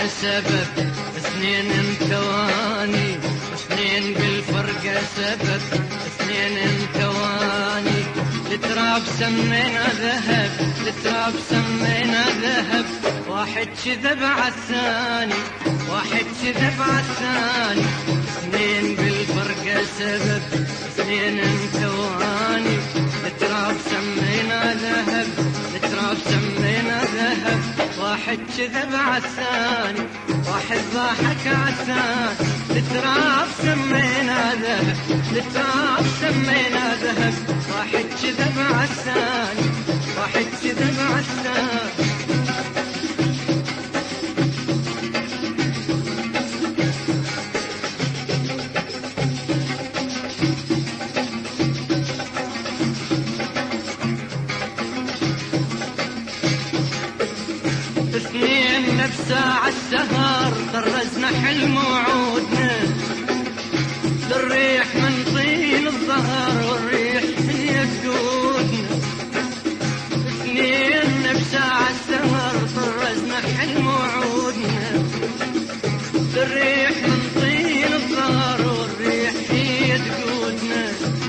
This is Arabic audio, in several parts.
بالفرقة سبب، اثنين انتواني، اثنين بالفرقة سبب، اثنين انتواني. التراب سمينا ذهب، التراب سمينا ذهب، واحد كذب عالثاني، واحد كذب عالثاني. اثنين بالفرقة سبب، اثنين انتواني. التراب سمينا ذهب، التراب سمينا ذهب، واحد كذب عالثاني، واحد ضحك عالثاني. التراب سمينا ذهب، التراب سمينا ذهب، واحد كذب عالثاني، واحد كذب عالثاني. اثنين نفساع السهر طرزنا حلم وعودنا، للريح من طين الظهر والريح من يفقودنا. اثنين نفساع السهر طرزنا حلم وعودنا، للريح من طين الظهر والريح في يفقودنا.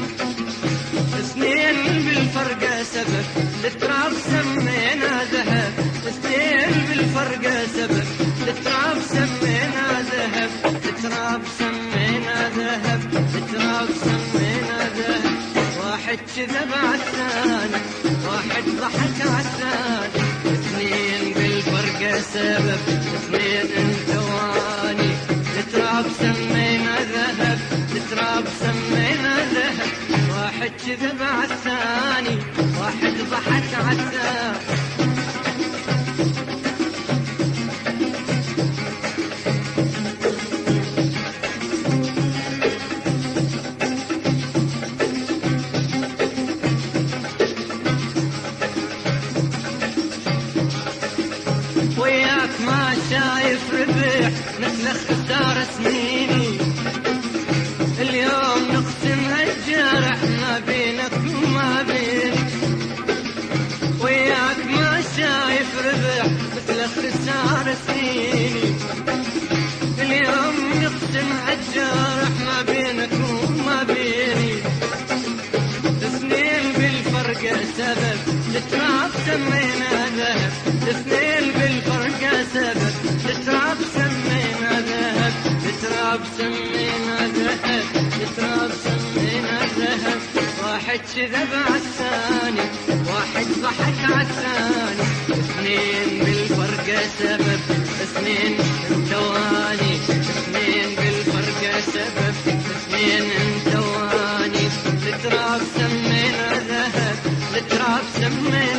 اثنين بالفرقة سبب، التراب سمينا ذهب، اثنين بالفرقة سبب، التراب سمينا ذهب، التراب سمينا ذهب، التراب سمينا ذهب، واحد كذب عالثاني، واحد ضحك عالثاني. اثنين بالفرقة سبب، اثنين انتواني. التراب سمينا ذهب، التراب سمينا ذهب، واحد كذب عالثاني، واحد ضحك عالثاني. وياك ما شايف ربح مثل خسارة سنيني، اليوم نقسم هالجرح ما بينك وما بيني. وياك ما شايف ربح مثل خسارة سنيني، اليوم نقسم هالجرح ما بينك وما بيني. اثنين بالفرقة سبب، التراب سمينا ذهب، اثنين بالفرقة سبب، التراب سمينا ذهب، التراب سمينا ذهب، التراب سمينا ذهب، واحد كذب عالثاني، واحد ضحك عالثاني. اثنين بالفرقة سبب، اثنين انتواني، اثنين بالفرقة سبب، اثنين انتواني. التراب سمينا ذهب، التراب سمينا